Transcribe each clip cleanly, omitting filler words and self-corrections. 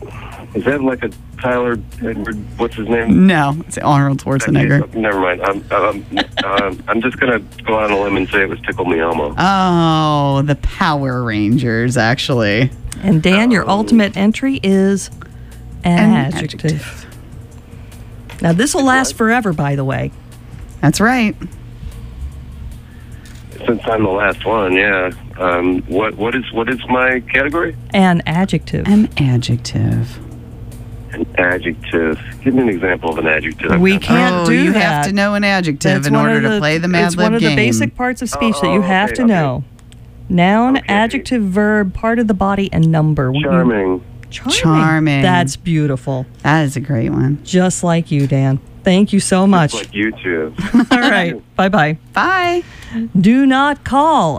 Is that like a Tyler Edward? What's his name? No, it's Arnold Schwarzenegger. Okay, never mind. I'm just gonna go out on a limb and say it was Tickle Me Elmo. Oh, the Power Rangers, actually. And Dan, your ultimate entry is an adjective. Now, this will last forever, by the way. That's right. Since I'm the last one, yeah. What is my category? An adjective. An adjective. An adjective. Give me an example of an adjective. We can't do you that. have to know an adjective That's in order to play the Mad Lib It's one of game. the basic parts of speech that you have to okay. know. Noun, Okay. adjective, verb, part of the body, and number. Charming. Charming. That's beautiful. That is a great one. Just like you, Dan. Thank you so much. Just like you two. All right. Bye-bye. Bye. Do not call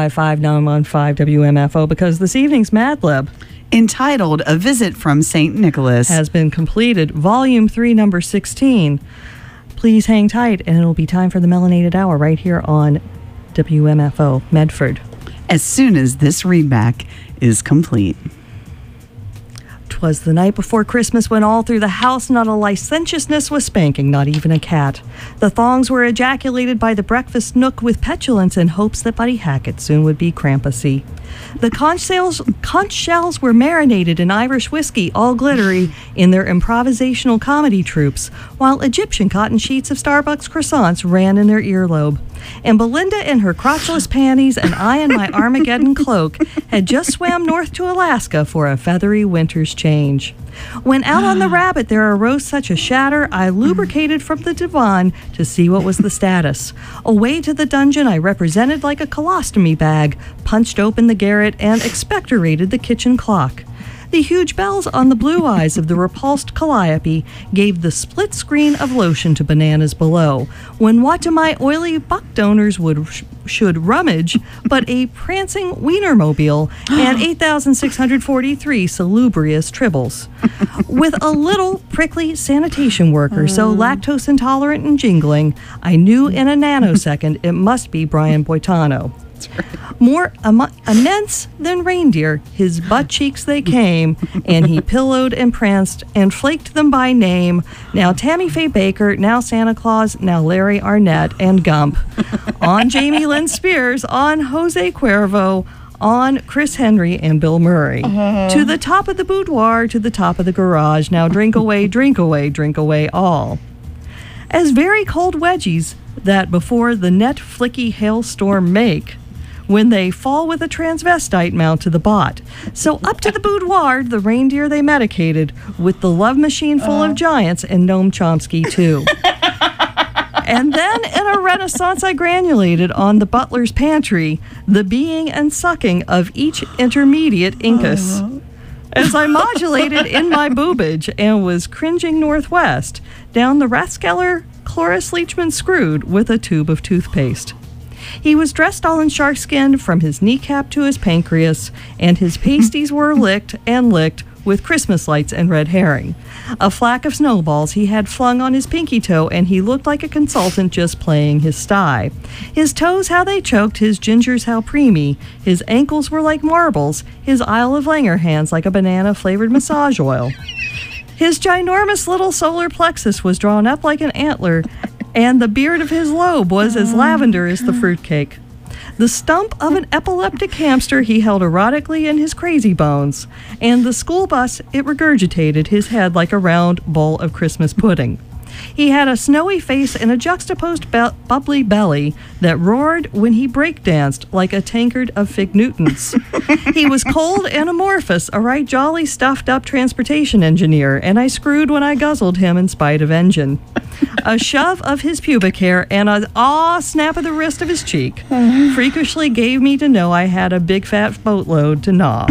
855-915-WMFO because this evening's Mad Lib Entitled A Visit from St. Nicholas has been completed. Volume 3, number 16. Please hang tight, and it'll be time for the Melanated Hour right here on WMFO Medford. as soon as this readback is complete. 'Twas the night before Christmas when all through the house not a licentiousness was spanking, not even a cat. The thongs were ejaculated by the breakfast nook with petulance in hopes that Buddy Hackett soon would be Krampusy. The conch shells were marinated in Irish whiskey, all glittery, in their improvisational comedy troupes, while Egyptian cotton sheets of Starbucks croissants ran in their earlobe. And Belinda in her crotchless panties and I in my Armageddon cloak had just swam north to Alaska for a feathery winter's change. When out on the rabbit there arose such a shatter, I lubricated from the divan to see what was the status. Away to the dungeon I represented like a colostomy bag, punched open the garret, and expectorated the kitchen clock. The huge bells on the blue eyes of the repulsed calliope gave the split screen of lotion to bananas below, when what to my oily buck donors should rummage but a prancing Wienermobile and 8,643 salubrious tribbles. With a little prickly sanitation worker so lactose intolerant and jingling, I knew in a nanosecond it must be Brian Boitano. More immense than reindeer, his butt cheeks they came, and he pillowed and pranced and flaked them by name. Now Tammy Faye Baker, now Santa Claus, now Larry Arnett and Gump. On Jamie Lynn Spears, on Jose Cuervo, on Chris Henry and Bill Murray. To the top of the boudoir, to the top of the garage, now drink away, drink away, drink away all. As very cold wedgies that before the net flicky hailstorm make, when they fall with a transvestite mount to the bot. So up to the boudoir, the reindeer they medicated, with the love machine full of giants and Noam Chomsky too. And then in a renaissance I granulated on the butler's pantry, the being and sucking of each intermediate incus. As I modulated in my boobage and was cringing northwest, down the Rathskeller Cloris Leachman screwed with a tube of toothpaste. He was dressed all in sharkskin from his kneecap to his pancreas, and his pasties were licked and licked with Christmas lights and red herring. A flack of snowballs he had flung on his pinky toe, and he looked like a consultant just playing his sty. His toes, how they choked, his gingers, how preemy. His ankles were like marbles, his Isle of Langer hands like a banana-flavored massage oil. His ginormous little solar plexus was drawn up like an antler, and the beard of his lobe was as lavender as the fruitcake. The stump of an epileptic hamster he held erotically in his crazy bones, and the school bus, it regurgitated his head like a round bowl of Christmas pudding. He had a snowy face and a juxtaposed bubbly belly that roared when he breakdanced like a tankard of Fig Newtons. He was cold and amorphous, a right jolly stuffed-up transportation engineer, and I screwed when I guzzled him in spite of engine. A shove of his pubic hair and a snap of the wrist of his cheek freakishly gave me to know I had a big fat boatload to gnaw.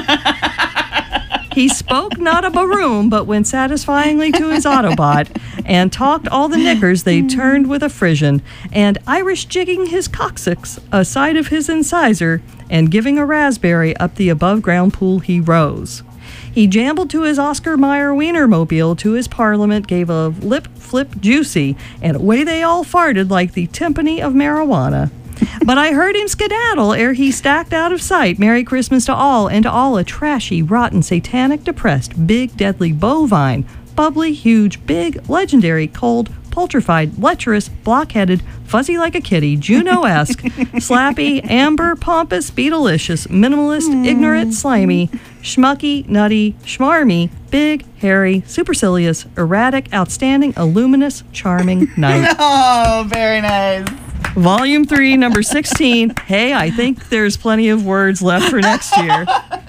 He spoke not a baroom, but went satisfyingly to his Autobot and talked all the knickers they turned with a Frisian, and Irish jigging his coccyx aside of his incisor and giving a raspberry up the above-ground pool he rose. He jambled to his Oscar Mayer Wienermobile to his parliament, gave a lip flip juicy, and away they all farted like the timpani of marijuana. But I heard him skedaddle ere he stacked out of sight. Merry Christmas to all, and to all a trashy, rotten, satanic, depressed, big, deadly, bovine, bubbly, huge, big, legendary, cold, pultrified, lecherous, blockheaded, fuzzy like a kitty, Juno-esque, slappy, amber, pompous, beetalicious, minimalist, ignorant, slimy, schmucky, nutty, schmarmy, big, hairy, supercilious, erratic, outstanding, illuminous, charming night. Oh, very nice. Volume 3, number 16. Hey, I think there's plenty of words left for next year.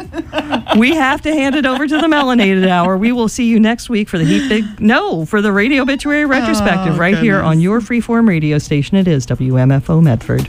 We have to hand it over to the Melanated Hour. We will see you next week for the Radio Obituary Retrospective right here on your freeform radio station. It is WMFO Medford.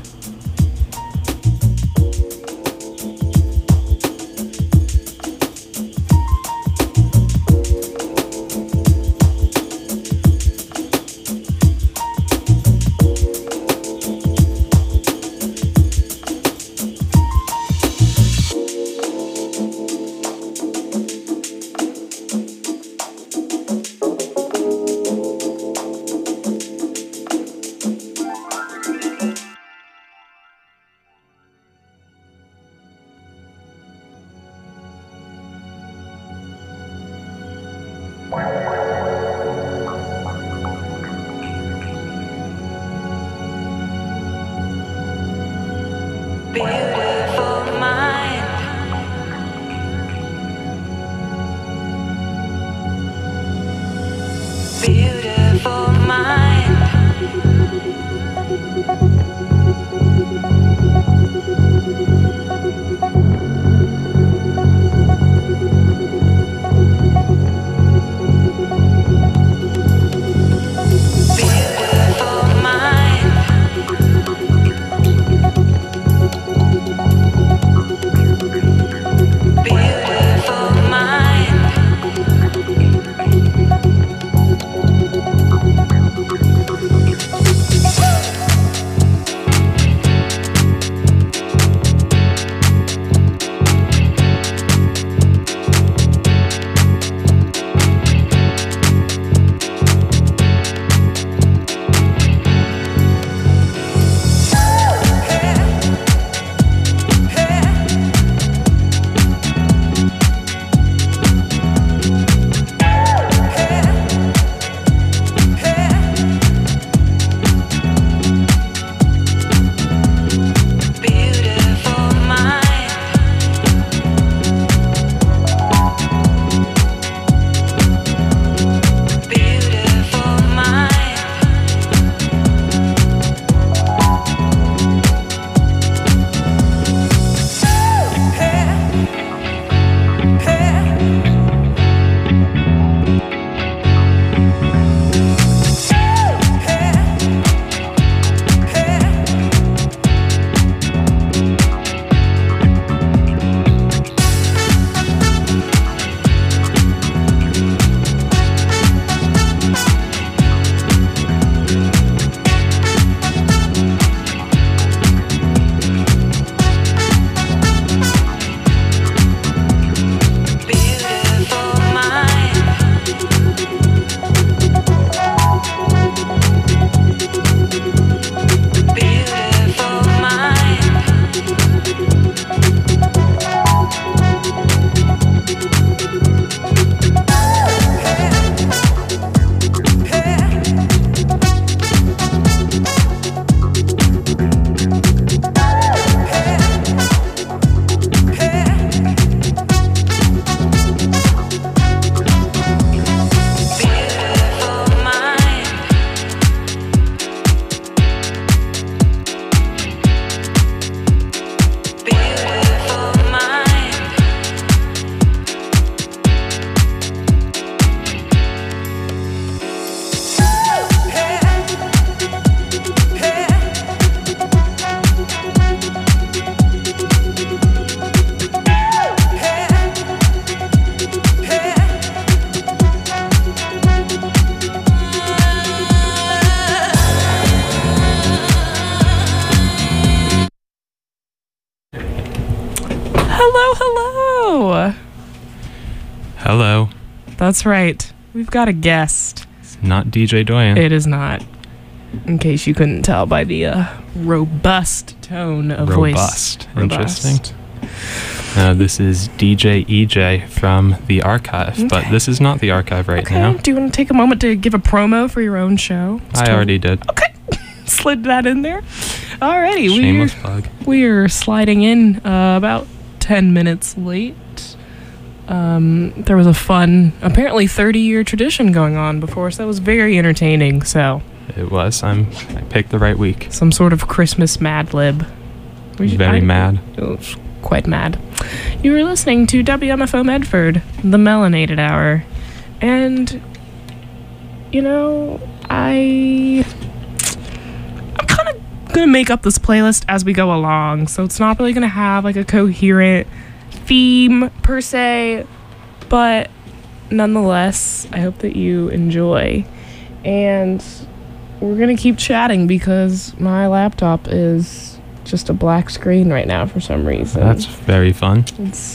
Hello. That's right. We've got a guest. It's not DJ Doyen. It is not. In case you couldn't tell by the robust tone of voice. Interesting. This is DJ EJ from The Archive, but this is not The Archive right now. Do you want to take a moment to give a promo for your own show? I already did. Okay. Slid that in there. Alrighty. Shameless plug. We're sliding in about 10 minutes late. There was a fun, apparently 30-year tradition going on before, so that was very entertaining. So it was. I picked the right week. Some sort of Christmas Mad Lib. Very mad. Quite mad. You were listening to WMFO Medford, the Melanated Hour. And, you know, I'm kind of going to make up this playlist as we go along. So it's not really going to have like a coherent theme per se. But nonetheless, I hope that you enjoy. And we're going to keep chatting because my laptop is just a black screen right now for some reason. That's very fun.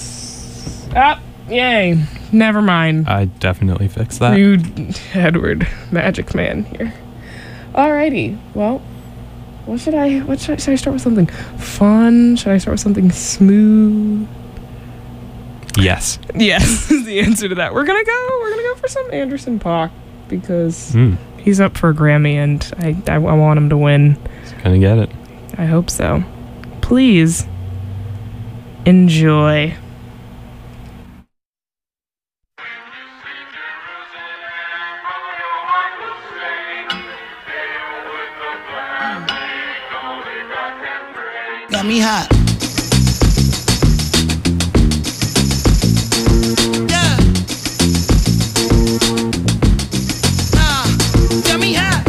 Yay. Never mind. I definitely fixed that. Rude Edward Magic Man here. Alrighty. Well, should I start with something fun? Should I start with something smooth? Yes. Yes is the answer to that. We're gonna go for some Anderson .Paak because he's up for a Grammy and I want him to win. He's gonna get it. I hope so. Please enjoy. Got me hot. Got me hot.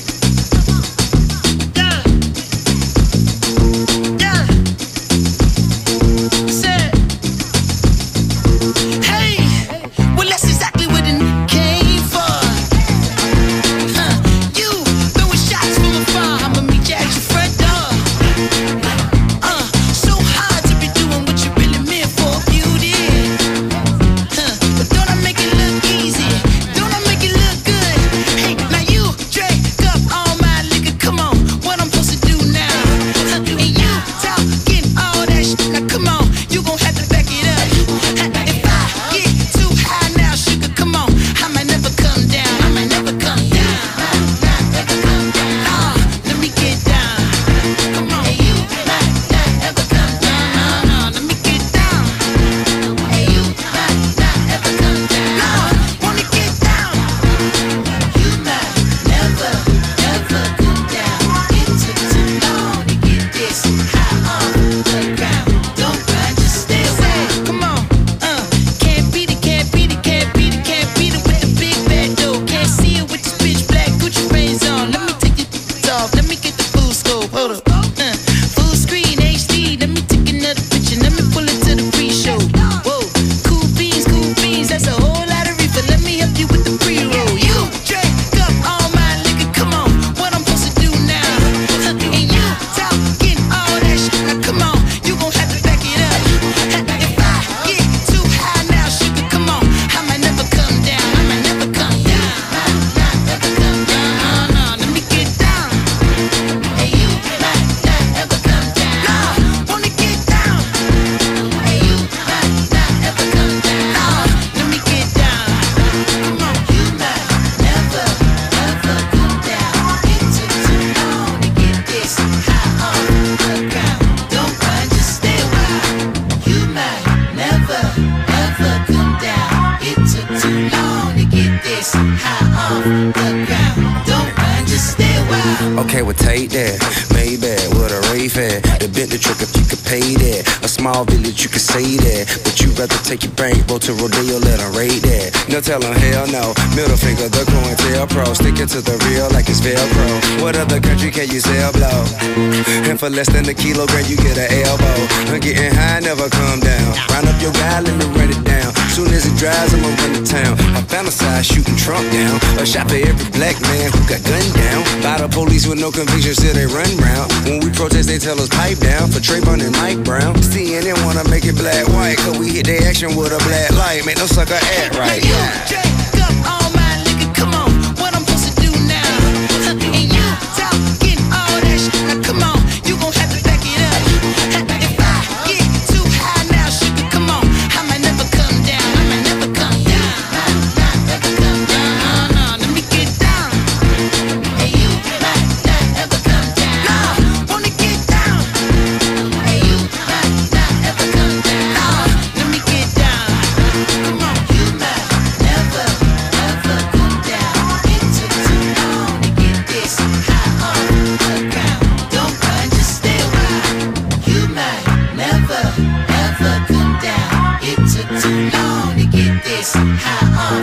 Okay, well take that, Maybach with a Ray-Fan. The Bentley truck if you could pay that. A small village you could say that, but you rather take your bankroll to Rodeo, let them raid that. No tell them hell no, middle finger the COINTELPRO. Sticking to the real like it's Velcro. What other country can you sell blow? And for less than a kilogram you get an elbow. I'm getting high, never come down. Round up your guy, let me run it down. Soon as it dries, I'ma run to town. I fantasize shooting Trump down. A shot for every black man who got gunned down. By the police with no conviction, still they run round. When we protest, they tell us pipe down. For Trayvon and Mike Brown. CNN wanna make it black white, cause we hit their action with a black light. Make no sucker act right. Drink up all my liquor, come on. What I'm supposed to do now? And you talk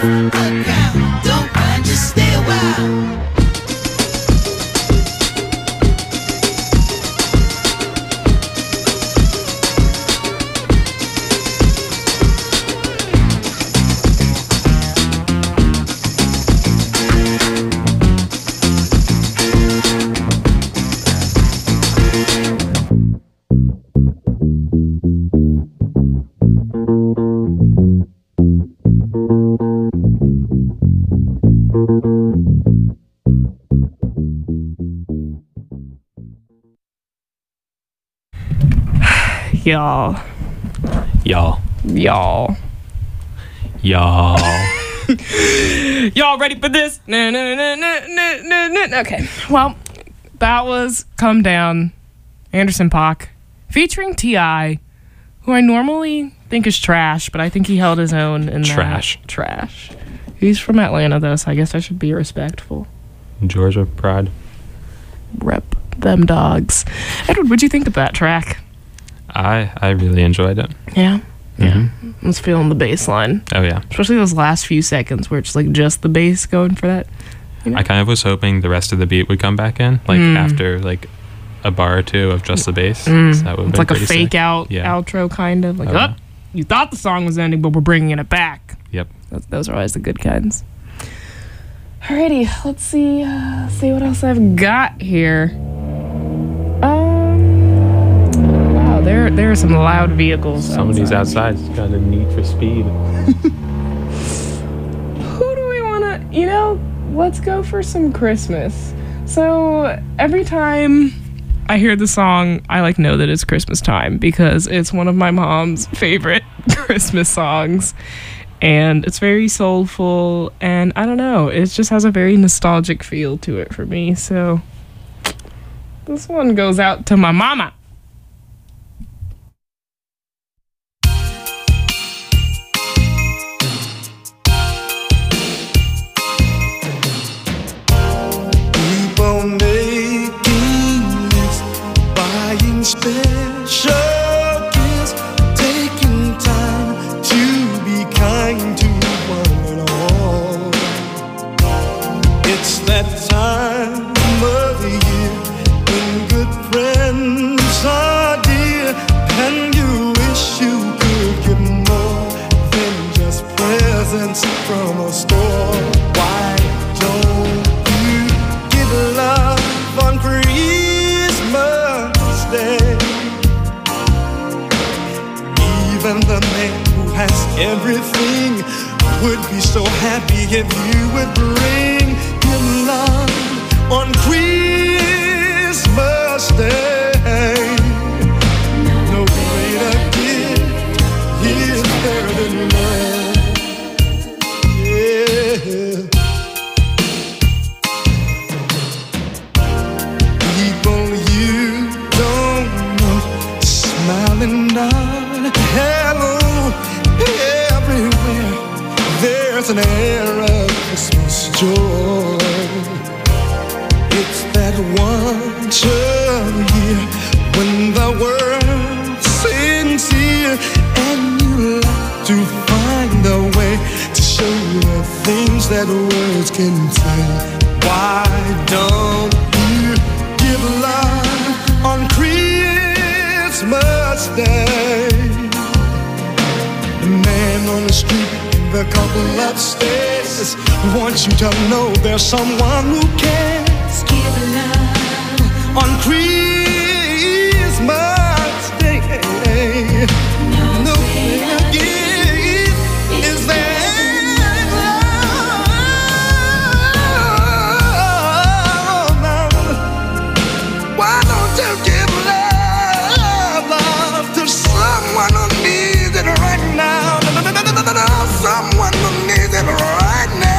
Look out, don't mind, just stay a while. Y'all. Y'all. Y'all ready for this? No. Okay. Well, that was Come Down, Anderson .Paak, featuring T.I., who I normally think is trash, but I think he held his own in that. Trash. He's from Atlanta, though, so I guess I should be respectful. Georgia pride. Rep them dogs. Edward, what'd you think of that track? I really enjoyed it. Yeah? Mm-hmm. I was feeling the bass line. Oh, yeah. Especially those last few seconds where it's like just the bass going for that. You know? I kind of was hoping the rest of the beat would come back in, like after like a bar or two of just the bass. So that would it's like a fake sick. out outro kind of. Like, you thought the song was ending, but we're bringing it back. Yep. Those are always the good kinds. Alrighty, let's see what else I've got here. Wow, there are some loud vehicles. Somebody's outside. It's got a need for speed. Who do we want to, let's go for some Christmas. So every time I hear the song, I know that it's Christmas time because it's one of my mom's favorite Christmas songs. And it's very soulful, and I don't know, it just has a very nostalgic feel to it for me. So this one goes out to my mama. People making lists, buying special gifts, taking time to be kind to one and all. It's that time of the year when good friends are dear, and you wish you could give more than just presents from a store. Why don't you give love on Christmas Day? Even the man who has everything would be so happy if you would bring him love on Christmas Day. No greater gift is there than love. Yeah. People you don't know smiling on hello everywhere. There's an air of Christmas joy. It's that once a year when the world's sincere, and you like to find a way to show the things that words can say. Why don't you give love on Christmas Day? The man on the street, the couple upstairs wants you to know there's someone who cares. Give love on Christmas Day. No greater gift is there love. Why don't you give love to someone who needs it right now? Someone who needs it right now.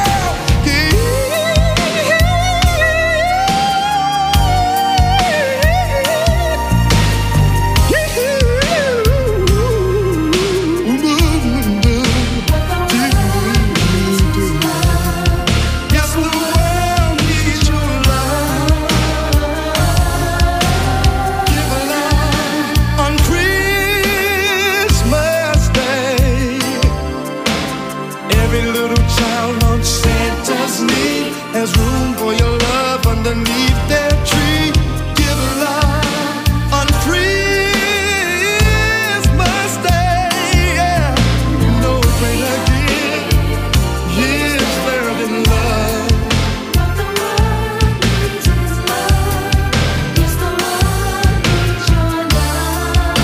little child on Santa's knee has room for your love underneath their tree. Give love on Christmas Day. Yeah. No greater gift is there than love. What the world needs is love. Yes, the world needs your love.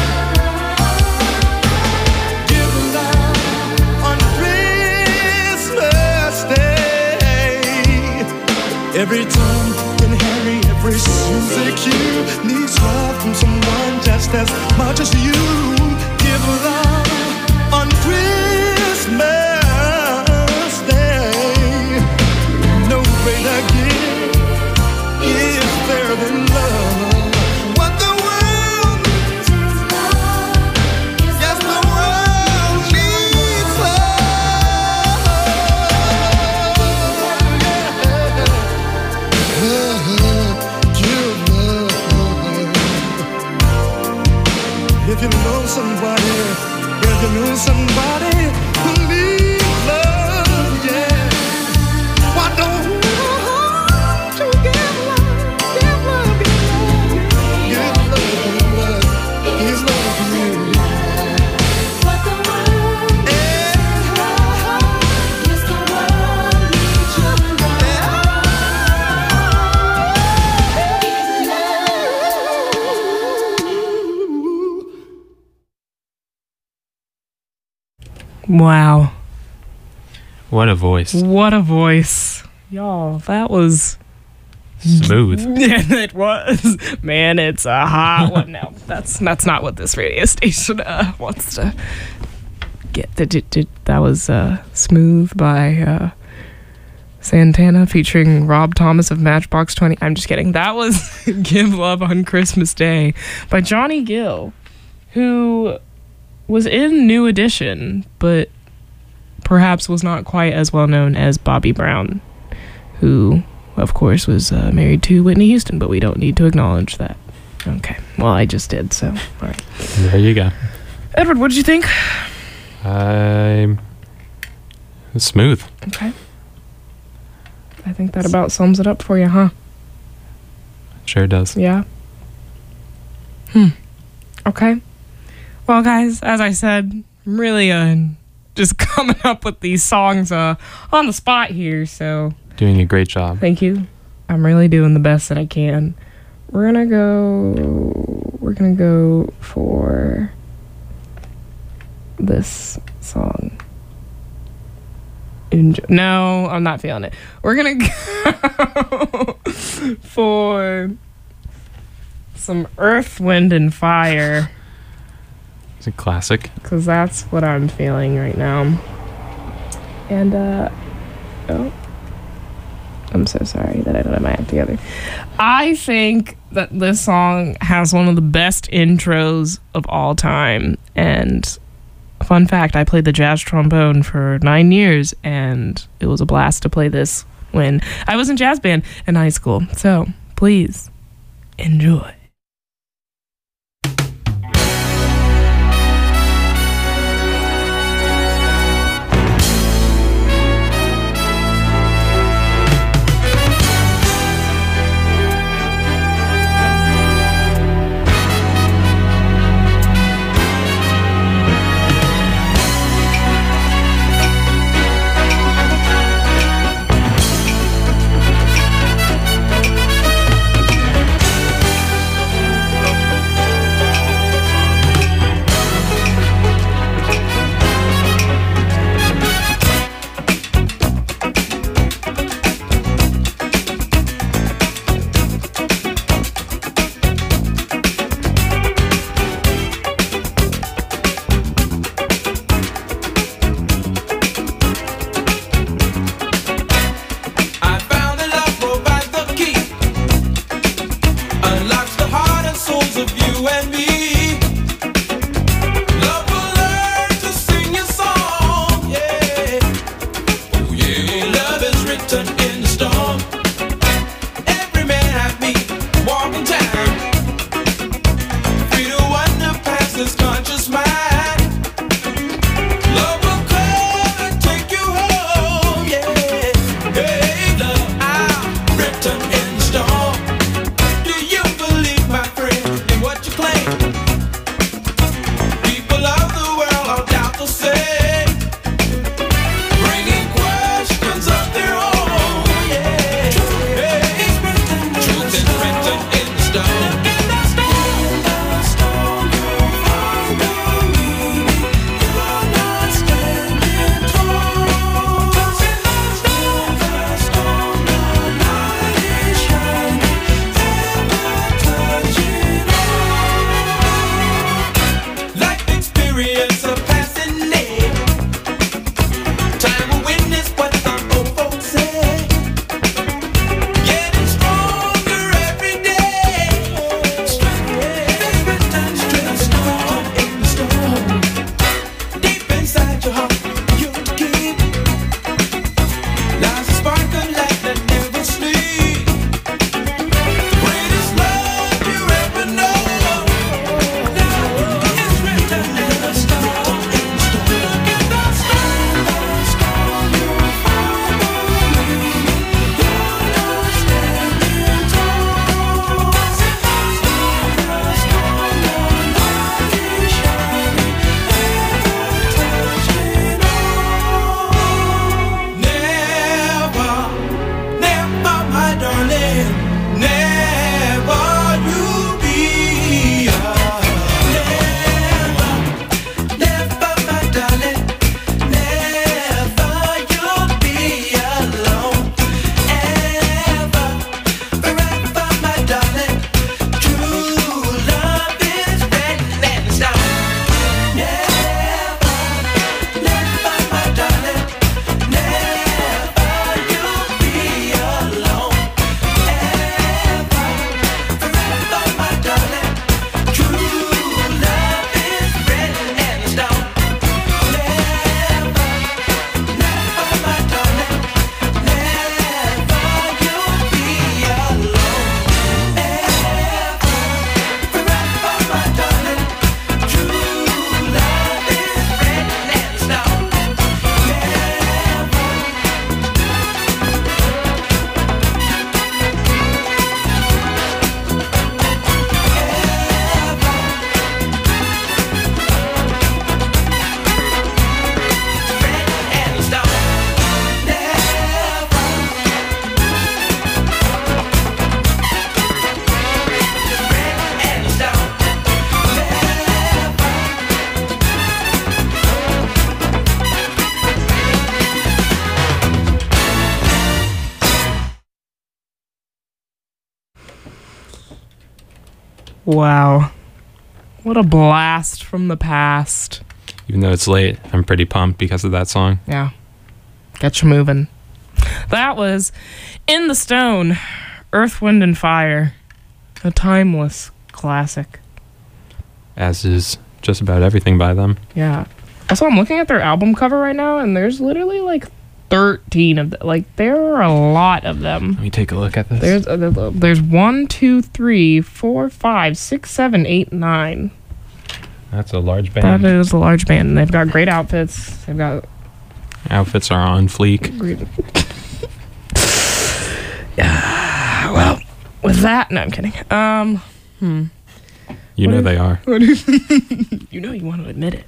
Give love on Christmas Day. Every Tom and Harry, every Susie Q needs love from someone just as much as you. Give love on Christmas Day. No greater gift is there than love. What the world Needs is love. Yes, the world needs love. If you know somebody, who needs love, yeah. Why don't you give love, give love, give love, give love to you. What the world needs is love. Yes, the world needs your Wow. What a voice. What a voice. Y'all, that was... Smooth. Yeah, it was. Man, it's a hot one. No, that's not what this radio station wants to get. That was Smooth by Santana featuring Rob Thomas of Matchbox 20. I'm just kidding. That was Give Love on Christmas Day by Johnny Gill, who was in New Edition, but perhaps was not quite as well known as Bobby Brown, who, of course, was married to Whitney Houston, but we don't need to acknowledge that. Okay. Well, I just did, so, all right. There you go. Edward, what did you think? Smooth. Okay. I think that about sums it up for you, huh? Sure does. Yeah. Okay. Well, guys, as I said, I'm really just coming up with these songs on the spot here, so Doing a great job. thank you. I'm really doing the best that I can. We're gonna go for this song. No, I'm not feeling it. We're gonna go for some Earth, Wind, and Fire, It's a classic. because that's what I'm feeling right now. And oh, I'm so sorry that I don't have my act together. I think that this song has one of the best intros of all time. And fun fact, I played the jazz trombone for 9 years, and it was a blast to play this when I was in jazz band in high school. So please enjoy. Wow. What a blast from the past. Even though it's late, I'm pretty pumped because of that song. Yeah. Get you moving. That was In the Stone, Earth, Wind, and Fire. A timeless classic. As is just about everything by them. Yeah. Also, I'm looking at their album cover right now, and there's literally like 13 of them. Like, there are a lot of them. Let me take a look at this. There's 1, 2, 3, 4, 5, 6, 7, 8, 9. That's a large band. That is a large band. And they've got great outfits. They've got Outfits are on fleek. great. Yeah. Well, with that, no, I'm kidding. You know they are. You know you want to admit it.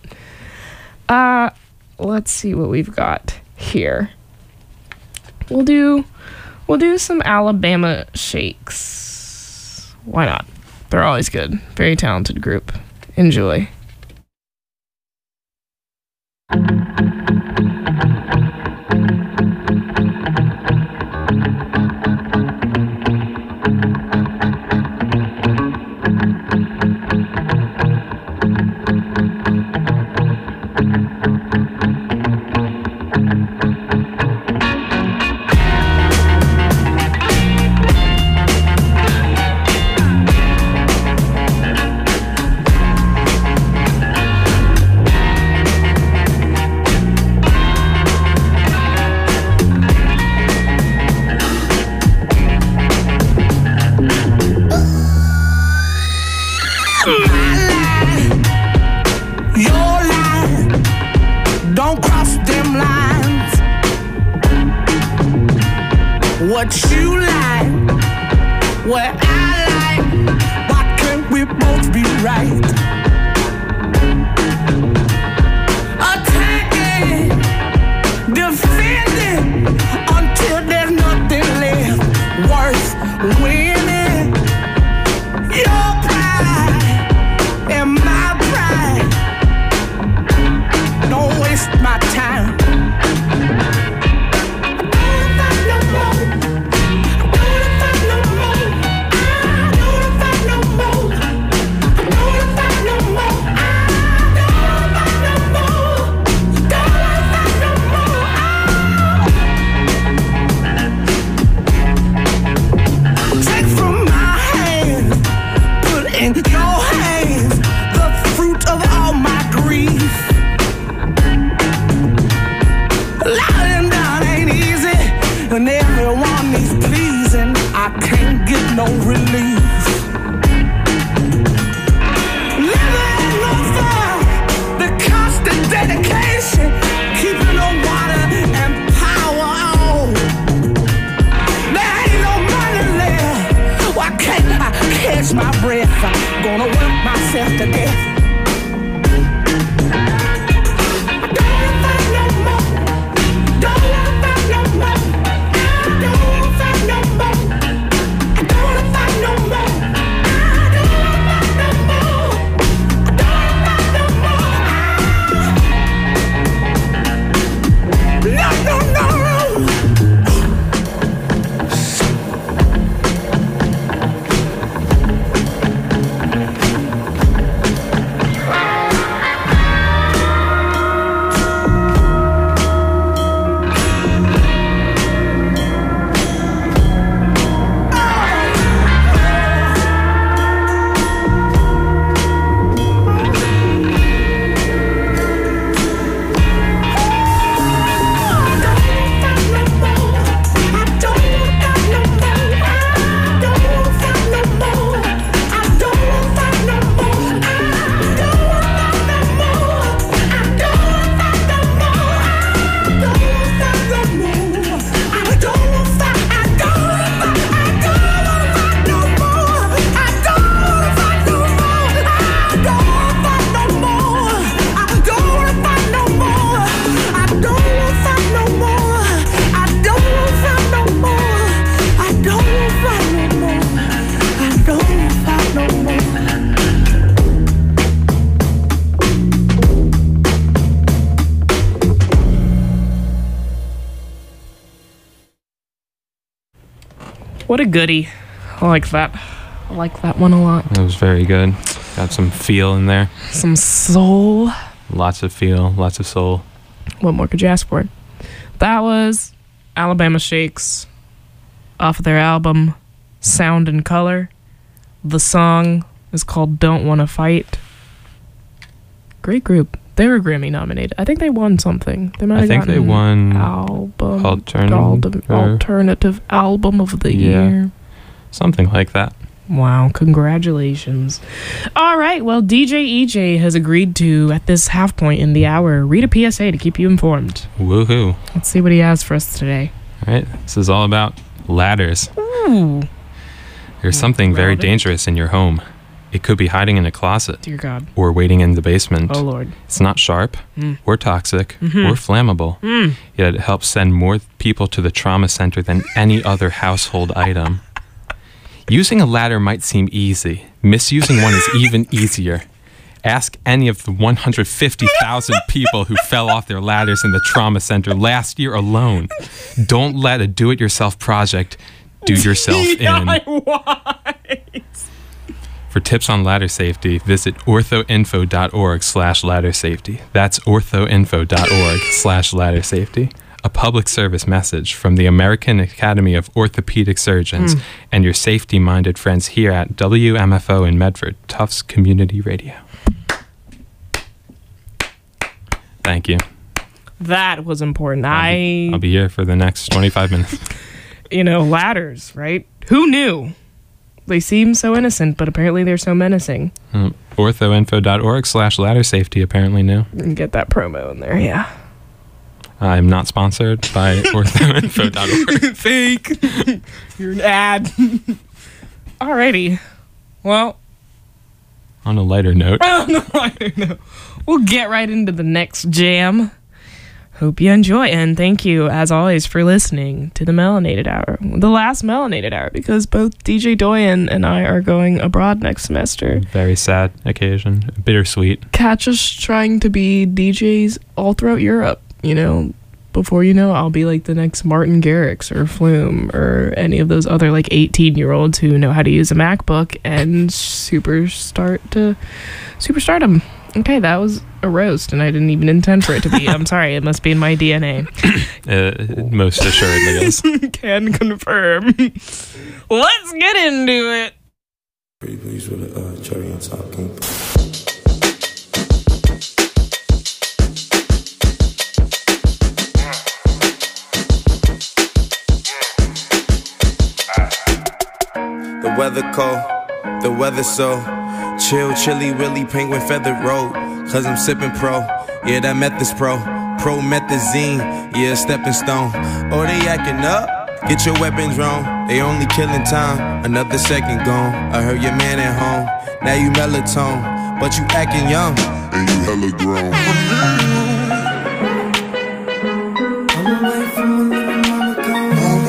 Let's see what we've got here. We'll do some Alabama Shakes. Why not? They're always good. Very talented group. Enjoy. Your line, don't cross them lines. What you like, what I like, why can't we both be right? Attacking, defending, until there's nothing left worth winning. Your pride and my pride. Don't waste my time. Take from my hands, put in your hands the fruit of all my grief. Lying down ain't easy, and everyone needs pleasing. I can't get no relief. Living on fire, the constant dedication, keeping the water and power on. There ain't no money left. Why can't I catch my breath? I'm gonna work myself to death. What a goodie. I like that. I like that one a lot. That was very good. Got some feel in there. Some soul. Lots of feel, lots of soul. What more could you ask for? That was Alabama Shakes off of their album Sound and Color. The song is called Don't Wanna Fight. Great group. They were Grammy nominated. I think they won something. They might have think they gotten won album alternative album of the year. Something like that. Wow, congratulations. All right, well, DJ EJ has agreed to, at this half point in the hour, read a PSA to keep you informed. Woohoo. Let's see what he has for us today. All right, this is all about ladders. Ooh. There's something very relevant. dangerous in your home. It could be hiding in a closet Dear God. or waiting in the basement. Oh, Lord. It's not sharp or toxic or flammable, yet it helps send more people to the trauma center than any other household item. Using a ladder might seem easy. Misusing one is even easier. Ask any of the 150,000 people who fell off their ladders in the trauma center last year alone. Don't let a do-it-yourself project do yourself in. For tips on ladder safety, visit orthoinfo.org/ladder safety. That's orthoinfo.org/ladder safety. A public service message from the American Academy of Orthopedic Surgeons and your safety-minded friends here at WMFO in Medford, Tufts Community Radio. Thank you. That was important. I'll be here for the next 25 minutes. Ladders, right? Who knew? They seem so innocent, but apparently they're so menacing. Orthoinfo.org/ladder safety apparently new. Get that promo in there, yeah. I'm not sponsored by orthoinfo.org. Fake. You're an ad. Alrighty. Well, On a lighter note. we'll get right into the next jam. Hope you enjoy, and thank you, as always, for listening to the Melanated Hour. The last Melanated Hour, because both DJ Doyen and I are going abroad next semester. Very sad occasion. Bittersweet. Catch us trying to be DJs all throughout Europe. Before you know, I'll be like the next Martin Garrix or Flume or any of those other 18-year-olds who know how to use a MacBook and superstardom. Okay, that was a roast, and I didn't even intend for it to be. I'm sorry, it must be in my DNA. Most assuredly is. Can confirm. Let's get into it. Pretty pleased with a cherry on top. King. The weather cold, the weather so chill, chilly, willy, penguin feathered road. Cause I'm sipping pro, yeah, that meth is promethazine, yeah, stepping stone. Oh, they acting up, get your weapons wrong. They only killing time, another second gone. I heard your man at home, now you melatonin, but you acting young, and you hella grown. I'm away from a little mama gone.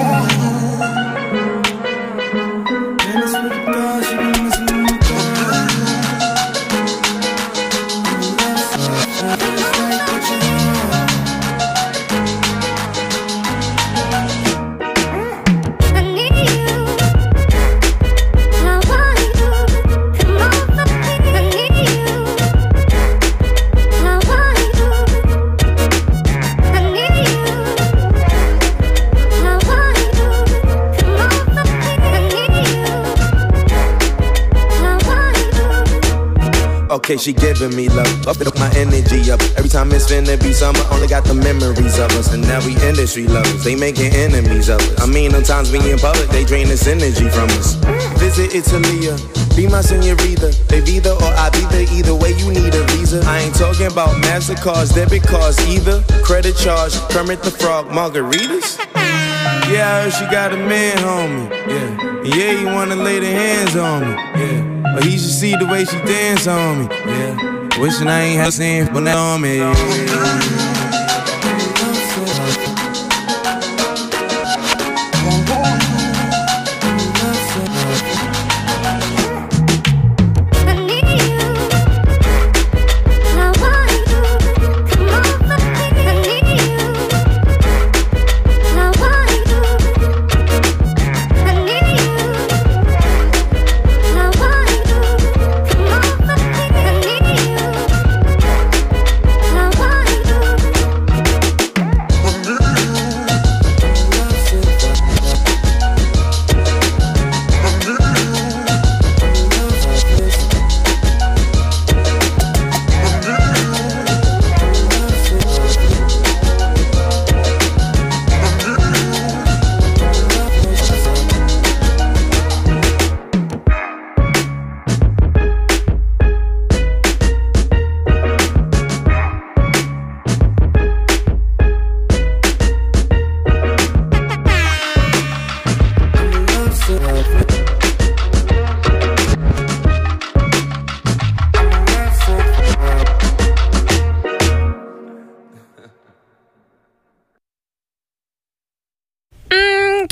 Okay, she giving me love, up my energy up. Every time it's finna be summer, only got the memories of us. And now we industry lovers, they making enemies of us. I mean, sometimes we in public, they drain this energy from us. Visit Italia, be my senorita. They either or I be there, either way you need a visa. I ain't talking about MasterCards, debit cards either. Credit charge, Kermit the Frog, margaritas. Yeah, I heard she got a man, homie. Yeah, he wanna lay their hands on me. Yeah. But he should see the way she dance on me, yeah. Wishing I ain't had seen, but now on me, yeah.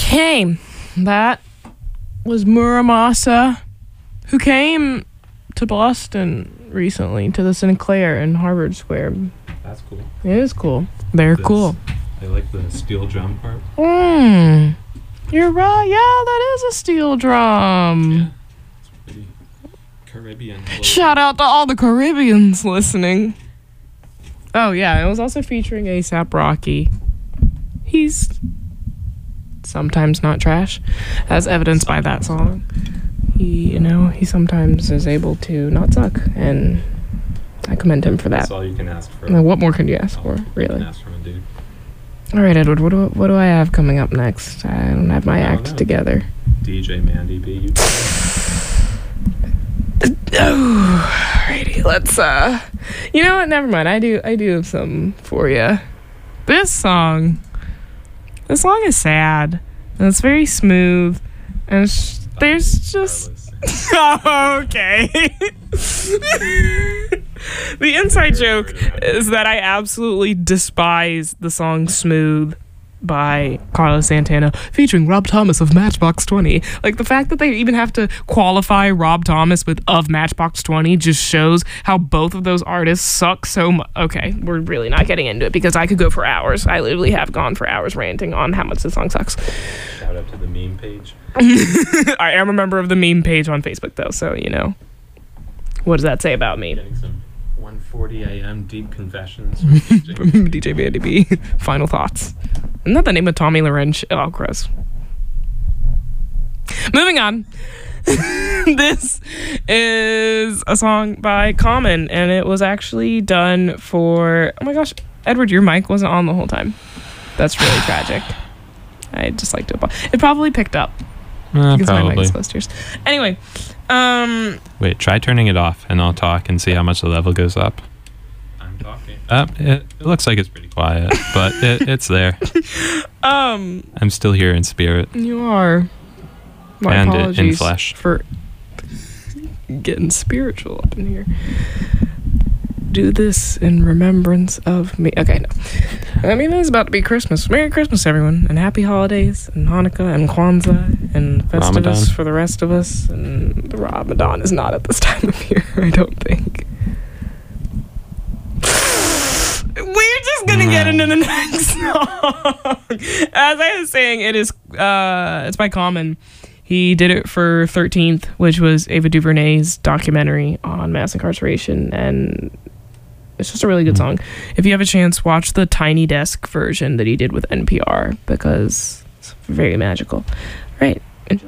Okay, that was Muramasa, who came to Boston recently to the Sinclair in Harvard Square. That's cool. It is cool. They're cool. I like the steel drum part. You're right. Yeah, that is a steel drum. Yeah, it's pretty Caribbean. Shout out to all the Caribbeans listening. Oh, yeah, it was also featuring A$AP Rocky. He's sometimes not trash, as evidenced by that song. He sometimes is able to not suck, and I commend him for that. That's all you can ask for. Now, what more can you ask for, You really? can ask from a dude. All right, Edward, what do I have coming up next? I don't have my act know. together. DJ Mandy B. You Alrighty, let's you know what, never mind. I do have something for you. This song is sad, and it's very smooth, and there's just okay. The inside joke is that I absolutely despise the song Smooth by Carlos Santana featuring Rob Thomas of Matchbox 20. Like, the fact that they even have to qualify Rob Thomas with of Matchbox 20 just shows how both of those artists suck so much. Okay, we're really not getting into it because I could go for hours. I literally have gone for hours ranting on how much this song sucks. shout out to the meme page. I am a member of the meme page on Facebook, though, so, what does that say about me? Getting some 1:40 a.m. deep confessions From DJ Mandy B. Final thoughts. Isn't that the name of Tommy Lorenz? Oh, gross. Moving on. This is a song by Common, and it was actually done for... Oh my gosh, Edward, your mic wasn't on the whole time. That's really tragic. I'd just like to... It probably picked up. Because my mic probably. is close to yours. Anyway, Wait, try turning it off and I'll talk and see how much the level goes up. I'm talking. It looks like it's pretty quiet, but it's there. I'm still here in spirit. You are. My And in apologies flesh. for getting spiritual up in here. Do this in remembrance of me. Okay, no. I mean, it's about to be Christmas. Merry Christmas, everyone, and happy holidays, and Hanukkah, and Kwanzaa, and Festivus Ramadan. for the rest of us. And the Ramadan is not at this time of year, I don't think. We're just gonna get into the next song. As I was saying, it's by Common. He did it for 13th, which was Ava DuVernay's documentary on mass incarceration, and it's just a really good song. If you have a chance, watch the Tiny Desk version that he did with NPR, because it's very magical. Right, enjoy.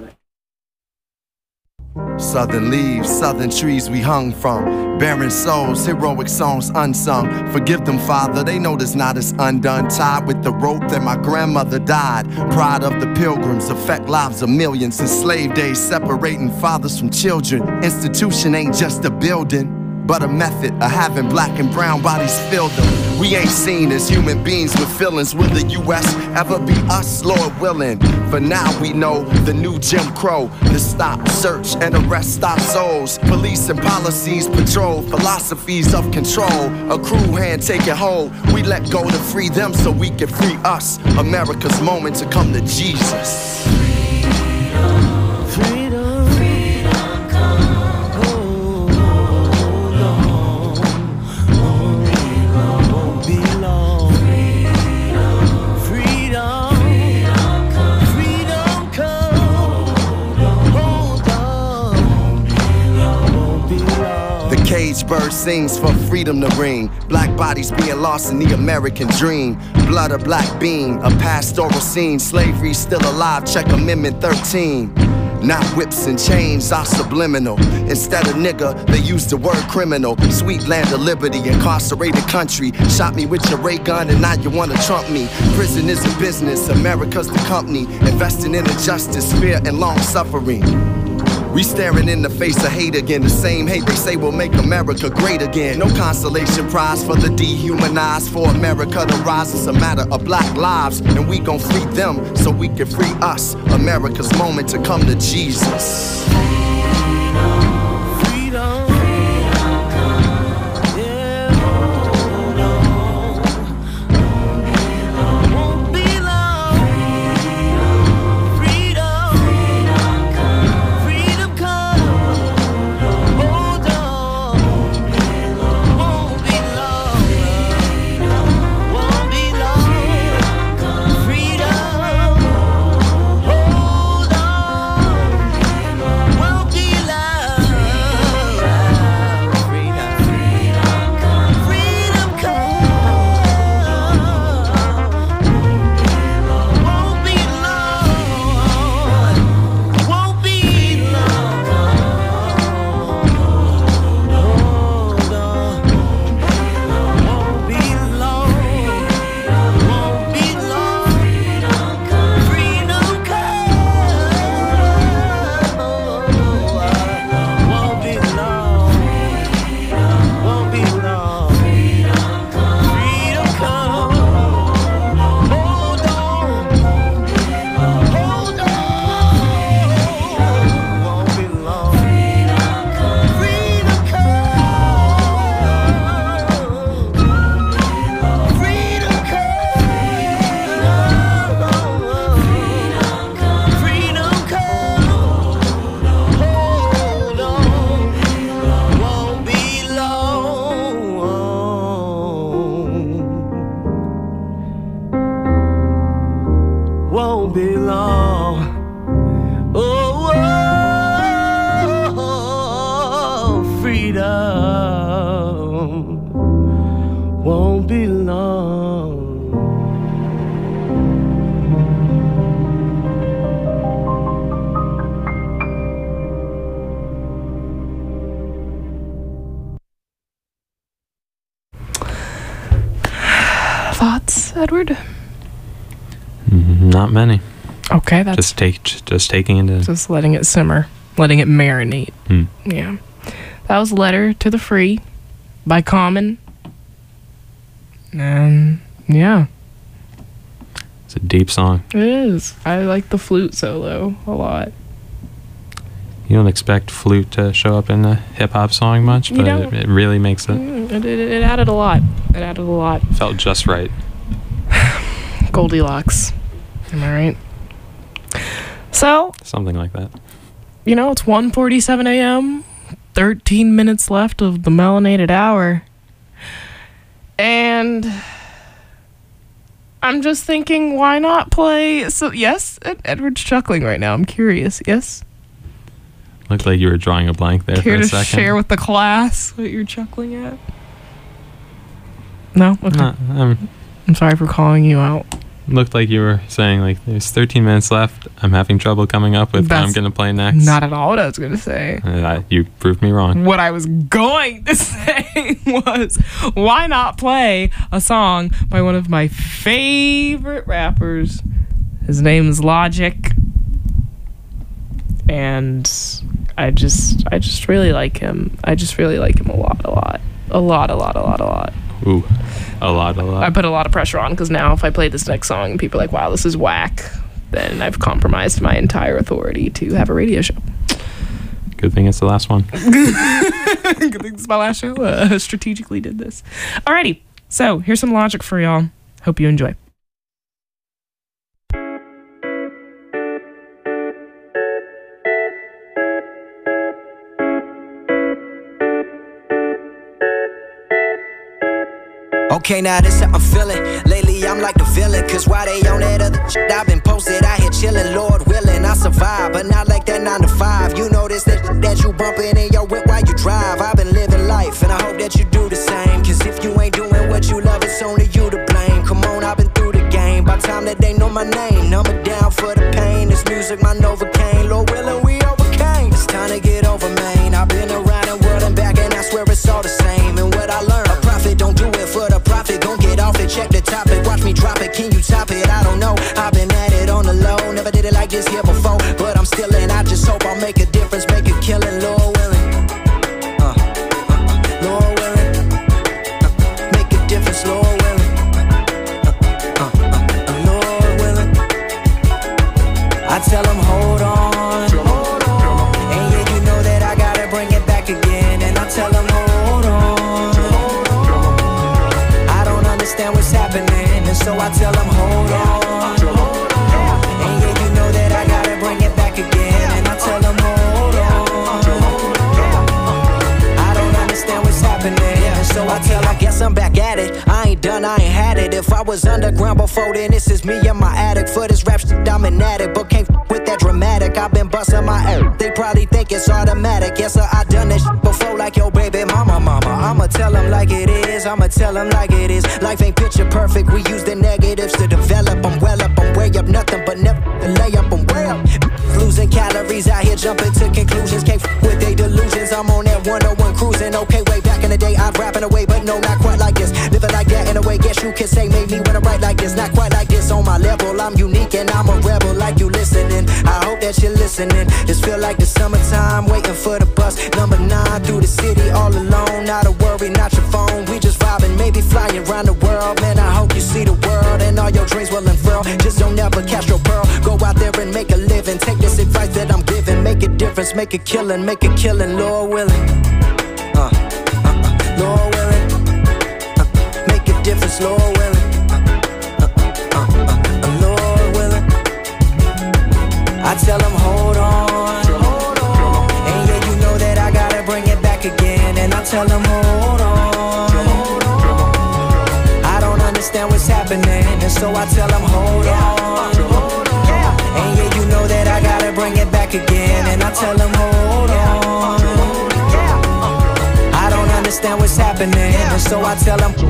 Southern leaves, southern trees we hung from. Barren souls, heroic songs unsung. Forgive them, Father, they know this knot is undone. Tied with the rope that my grandmother died. Pride of the pilgrims, affect lives of millions. In slave days, separating fathers from children. Institution ain't just a building, but a method of having black and brown bodies fill them. We ain't seen as human beings with feelings. Will the U.S. ever be us, Lord willing? For now we know the new Jim Crow. The stop, search, and arrest our souls. Police and policies patrol philosophies of control. A crew hand taking hold. We let go to free them so we can free us. America's moment to come to Jesus. Caged bird sings for freedom to ring. Black bodies being lost in the American dream. Blood of black bean, a pastoral scene. Slavery still alive, check Amendment 13. Not whips and chains are subliminal. Instead of nigga, they use the word criminal. Sweet land of liberty, incarcerated country. Shot me with your ray gun and now you wanna trump me. Prison is a business, America's the company. Investing in injustice, fear, and long suffering. We staring in the face of hate again. The same hate they say will make America great again. No consolation prize for the dehumanized. For America to rise, it's a matter of black lives. And we gon' free them so we can free us. America's moment to come to Jesus. long. Oh, freedom won't be long. Thoughts, Edward? Not many. Okay, that's Just taking it in. just letting it simmer, letting it marinate. Hmm. Yeah. That was Letter to the Free by Common. And yeah, It's a deep song. it is. I like the flute solo a lot. You don't expect flute to show up in a hip hop song much, You but don't. it really makes it. It added a lot. It added a lot. Felt just right. Goldilocks. Am I right? So, Something like that. you know, it's 1:47 a.m. 13 minutes left of the melanated hour. And I'm just thinking, why not play? So, yes, Edward's chuckling right now. I'm curious. Yes? Looked like you were drawing a blank there Care for a to second. share with the class what you're chuckling at? No? Okay. No, I'm sorry for calling you out. looked like you were saying, like, there's 13 minutes left. I'm having trouble coming up with what I'm That's going to play next. Not at all what I was going to say. You proved me wrong. What I was going to say was, why not play a song by one of my favorite rappers? His name's Logic. And I just really like him. I just really like him a lot. Ooh, a lot. I put a lot of pressure on because now if I play this next song and people are like, wow, this is whack, then I've compromised my entire authority to have a radio show. Good thing it's the last one. Good thing this is my last show. Strategically did this. Alrighty, so here's some Logic for y'all. Hope you enjoy. Okay, now this how I'm feeling. Lately I'm like the villain, cause why they on that other shit? I've been posted out here chillin', Lord willing, I survive, but not like that 9 to 5. You notice that shit that you bumpin' in your whip while you drive. I've been living life, and I hope that you do the same. Cause if you ain't doing what you love, it's only you to blame. Come on, I've been through the game. By time that they know my name, number down for the pain. This music, my Novocaine. Lord willing, we overcame. It's time to get over, man. I've been around the world and back, and I swear it's all the same. And what I learned, a prophet don't do it for the profit. Gon' get off it, check the topic. Watch me drop it, can you top it? I don't know. I've been at it on the low. Never did it like this here before, but I'm still in. I just hope I'll make a difference, make a killing, Lord willing. Lord willing. Make a difference, Lord willing. Lord willing. I tell them, hold on. And yeah, you know that I gotta bring it back again. And I tell them, hold on. I don't understand what's happening, and so I tell them, hold on. And yeah, you know that I gotta bring it back again. And I tell them, hold on. I don't understand what's happening, and so I tell, I guess I'm back at it. I ain't done, I ain't had it. If I was underground before, then this is me in my attic. For this rap shit, I'm an addict, but can't with that dramatic. I've been busting my ass. They probably think it's automatic. Yes, sir, I done this shit before, like your baby mama. I'ma tell them like it is. I'ma tell them like it is. Life ain't picture perfect. We use the negatives to develop. I'm well up, I'm way up. Nothing but never lay up, I'm way up. Losing calories out here, jumping to conclusions. Can't with they delusions. I'm on that 101 cruising. Okay, way back in the day, I'd rapping away, but no, not quite like this. Living like that in a way, guess you can say made me when I write like this. Not quite like this on my level. I'm unique and I'm a rebel, like you listening. I hope that you're listening. Just feel like the summertime, waiting for the bus. Number 9 through the city, all alone. Not a worry, not your phone. We just vibing, maybe flying around the world. Man, I hope you see the world and all your dreams will unfurl. Just don't ever catch your pearl. Go out there and make a living. Take this advice that I'm giving. Make a difference, make a killing, Lord willing. Lord willing. Make a difference, Lord willing. Lord willing. I tell them, hold on. And yeah, you know that I gotta bring it back again. And I tell them, hold on. I don't understand what's happening, and so I tell them, hold on. back again, and I tell him, hold on. I don't understand what's happening, and so I tell him.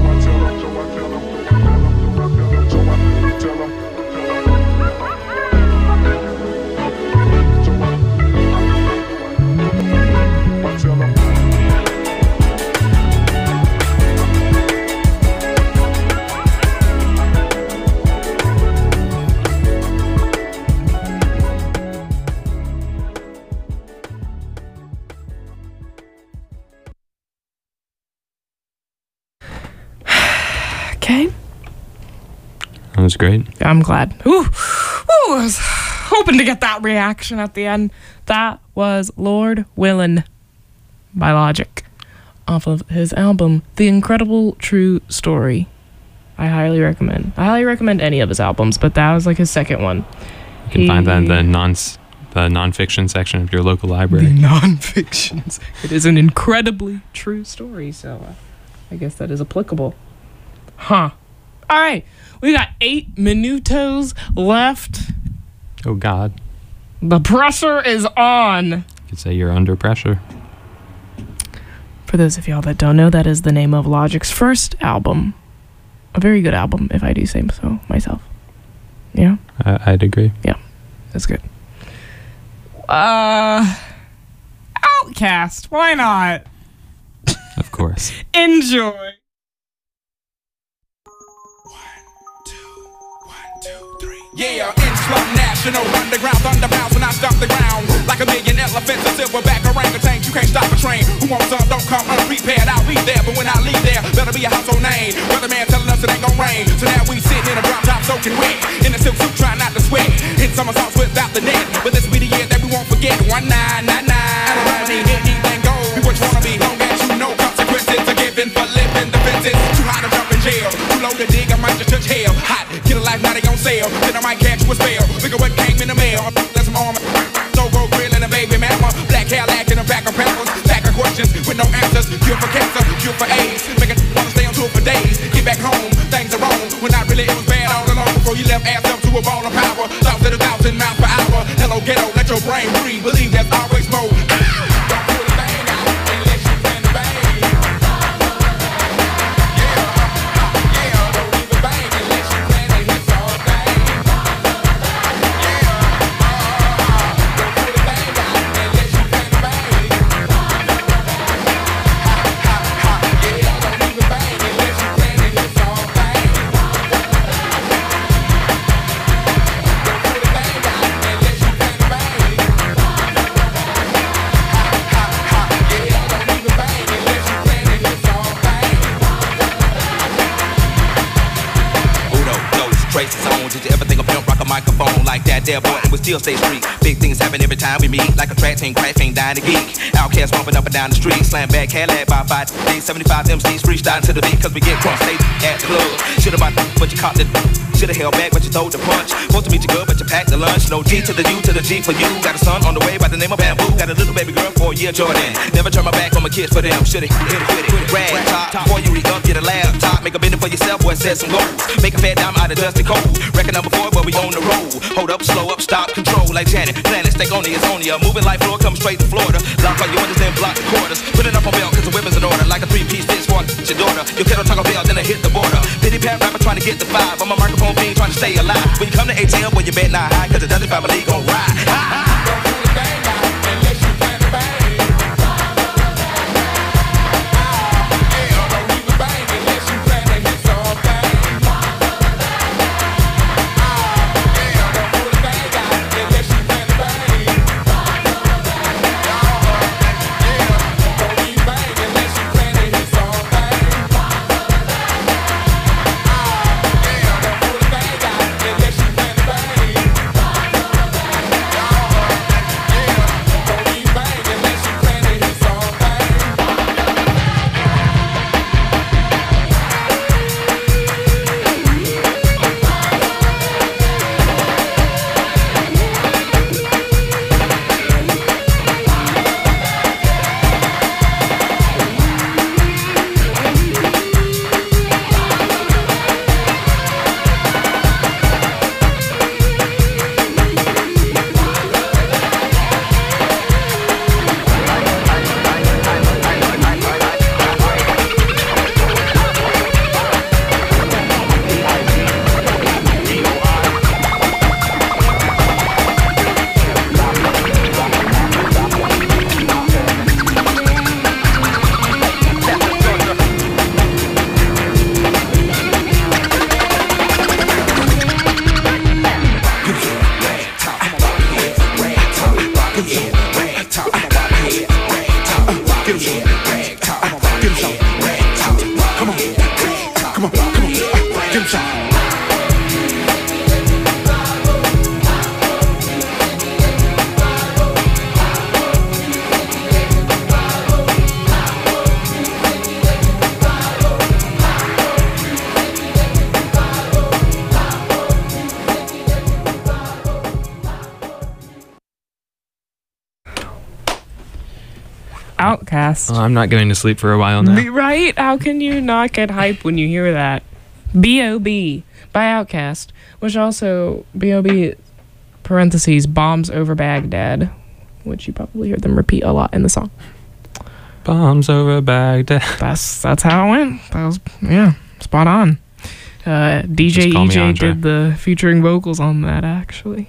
Okay. That was great. I'm glad. Ooh, I was hoping to get that reaction at the end. That was Lord Willin' by Logic off of his album, The Incredible True Story. I highly recommend any of his albums, but that was like his second one. You can find that in the nonfiction section of your local library. The nonfiction. It is an incredibly true story, so I guess that is applicable. Huh. All right. We got 8 minutos left. Oh, God. The pressure is on. You could say you're under pressure. For those of y'all that don't know, that is the name of Logic's first album. A very good album, if I do say so myself. Yeah? I'd agree. Yeah. That's good. Outcast. Why not? Of course. Enjoy. Yeah, Inslum National Underground Thunder bounce when I stop the ground. Like a million elephants, a silverback orangutan. You can't stop a train. Who wants some? Don't come unprepared. I'll be there, but when I leave there, better be a household name. Weatherman telling us it ain't gon' rain. So now we sitting in a drop top soaking wet. In a silk suit trying not to sweat. Hit somersaults without the net. But this be the year that we won't forget. 1999. I don't need anything goes. Be what you wanna be. Long as you know consequences are given for living the fences. Too hot to jump in jail. Too low to dig, I might just touch hell. Hot, get a life, now they gon' sell. Then I might catch you a spell. Look at what came in the mail. That's some armor. So go grill and a baby mama. Black hair lacking a pack of peppers. Stack of questions with no answers. Cure for cancer, cure for AIDS. Make it wanna stay on tour for days. Get back home, things are wrong. When not really, it was bad all along. Before you left ass up to a ball of power. Thoughts at 1,000 miles per hour. Hello ghetto, let your brain breathe. Believe there's always more. Don't pull the bang out unless you plan to bang. Don't leave a bang unless you plan to hit all day. Don't pull the bang out unless you plan to bang. Don't leave a bang unless you plan to hit all day. Don't pull the bang out unless you plan to bang. Don't leave a bang unless you plan to hit all day. Udo, those traces on. Did you ever think of pimp rock a microphone like that there boy? And we still stay street. Big things happen every time we meet. Like a track team crash ain't dying to geek. Outcast bumping up and down the street. Slam back Cadillac by 5 days. 75 MCs freestyling to the beat. Cause we get crunk stage at the club. Shit about but you caught the should've held back but you throw the punch. Supposed to meet you good but you packed the lunch. No G to the U to the G for you. Got a son on the way by the name of Bamboo. Got a little baby girl 4-year Jordan. Never turn my back on my kids for them. Should've hit it with it. Rag top. Before you re-up, get a laptop. Make a bid for yourself, boy, set some goals. Make a fat dime out of dust and cold. Record number 4, but we on the road. Hold up, slow up, stop, control like Janet. Planet, stay on it's on ya. Moving like floor, come straight to Florida. Lock all your windows, then block the quarters. Put it up on belt, cause the weapons in order. Like a 3-piece fist for your daughter. Your kettle Taco Bell, then I hit the border. Pity pat rapper trying to get the 5. I'm a microphone fiend trying to stay alive. When you come to ATL, boy, you bet not high. Cause the Dudley family gon' ride. Don't pull the bang out unless you plan to bang. Don't leave a bang unless you plan to hit all day. Don't pull the bang out unless you plan to bang. Don't leave a bang unless you plan to hit all day. Don't pull the bang out unless you plan to bang. Outcast. Well, I'm not getting to sleep for a while now. Right? How can you not get hype when you hear that? B.O.B. by Outkast, which also, B.O.B. parentheses, Bombs Over Baghdad, which you probably hear them repeat a lot in the song. Bombs over Baghdad. That's how it went. That was, yeah, spot on. DJ Just call me EJ Andre. did the featuring vocals on that, actually.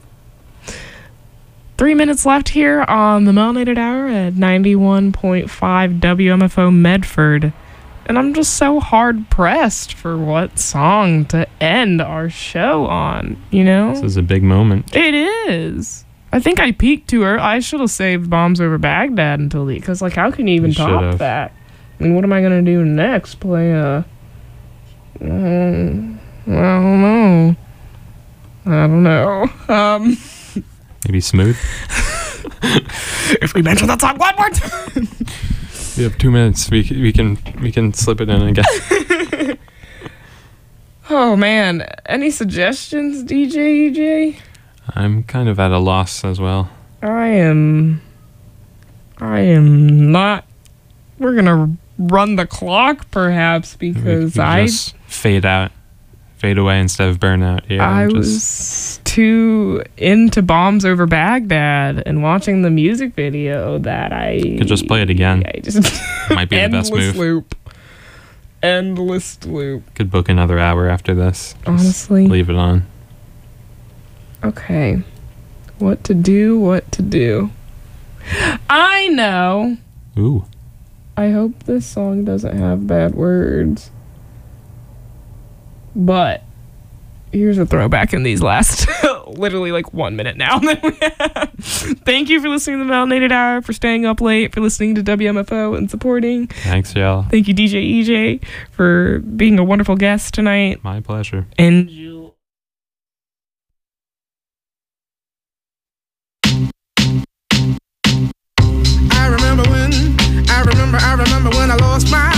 3 minutes left here on the Melanated Hour at 91.5 WMFO Medford. And I'm just so hard pressed for what song to end our show on, you know? This is a big moment. It is. I think I peaked too early. I should have saved Bombs Over Baghdad until the... Because, like, how can you even You top should've. that? I mean, what am I going to do next? Play a... I don't know. Maybe Smooth. If we mention that song one more time. We have 2 minutes. We can slip it in again. Oh, man. Any suggestions, DJ EJ? I'm kind of at a loss as well. I am not. We're gonna run the clock, perhaps, because We could just fade away instead of burn out. Yeah, I was too into Bombs Over Baghdad and watching the music video that I could just play it again. I just Might be the best move. Endless loop. Could book another hour after this. Just Honestly. leave it on. Okay. What to do? I know. Ooh. I hope this song doesn't have bad words. But here's a throwback in these last literally like 1 minute now. Thank you for listening to the Melanated Hour, for staying up late, for listening to WMFO and supporting. Thanks, y'all. Thank you, DJ EJ, for being a wonderful guest tonight. My pleasure. And I remember when I lost my